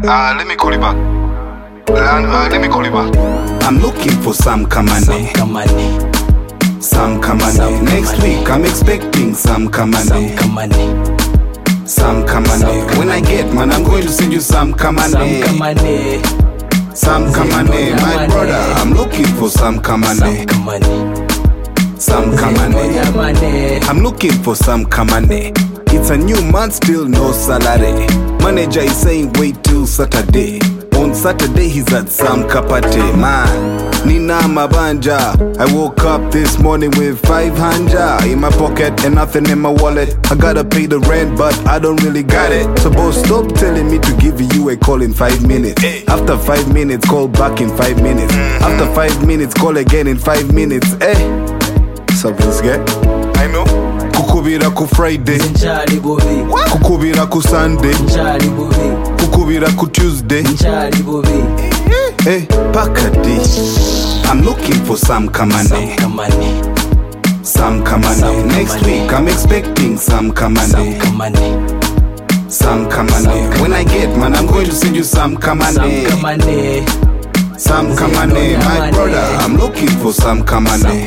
Let me call you back. Let me call you back. I'm looking for Sam Kamane. Sam Kamane. Next week I'm expecting Sam Kamane. Sam Kamane. When I get man, I'm going to send you Sam Kamane. Sam Kamane, my brother. I'm looking for Sam Kamane. Sam Kamane. I'm looking for Sam Kamane. It's a new month, still no salary. Manager is saying wait till Saturday. On Saturday he's at Sam Kapate. Man, Nina Mabanja. I woke up this morning with 500 in my pocket and nothing in my wallet. I gotta pay the rent but I don't really got it. So boss, stop telling me to give you a call in 5 minutes. After 5 minutes, call back in 5 minutes. After 5 minutes, call again in 5 minutes. Something's good. I know. Kukubira ku Friday, kukubira ku Sunday, kukubira ku Tuesday. Hey, Pakadi. I'm looking for Sam Kamane. Sam Kamane. Next week I'm expecting Sam Kamane. Sam Kamane. When I get man, I'm going to send you Sam Kamane. Sam Kamane, my brother. I'm looking for Sam Kamane.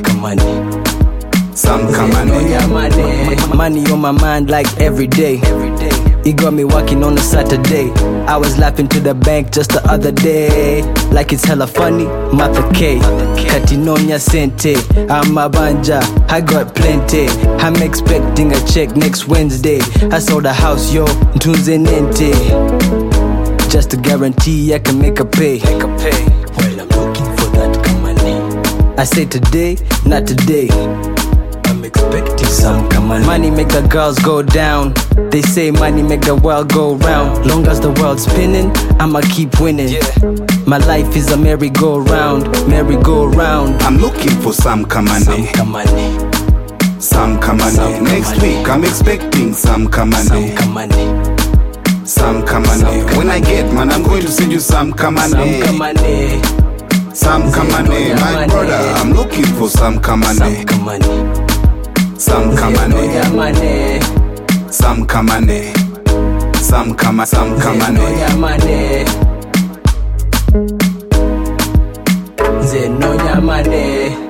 Sam Kamane. Money on my mind like every day. It got me working on a Saturday. I was laughing to the bank just the other day. Like it's hella funny, Martha K. Katinonya Sente, I'm a banja, I got plenty. I'm expecting a check next Wednesday. I sold a house, yo, Ntunze Nente. Just to guarantee I can make a pay. Well, I'm looking for that Kamane. I say today, not today. I'm expecting some Kamane. Money make the girls go down. They say money make the world go round. Long as the world's spinning, I'ma keep winning. My life is a merry-go-round, merry-go-round. I'm looking for Sam Kamane. Sam Kamane. Next week I'm expecting Sam Kamane. Sam Kamane. When I get man, I'm going to send you Sam Kamane. Sam Kamane, my brother. I'm looking for Sam Kamane. Sam Kamane. Sam Kamane. Sam Kamane. Zeno Yamane.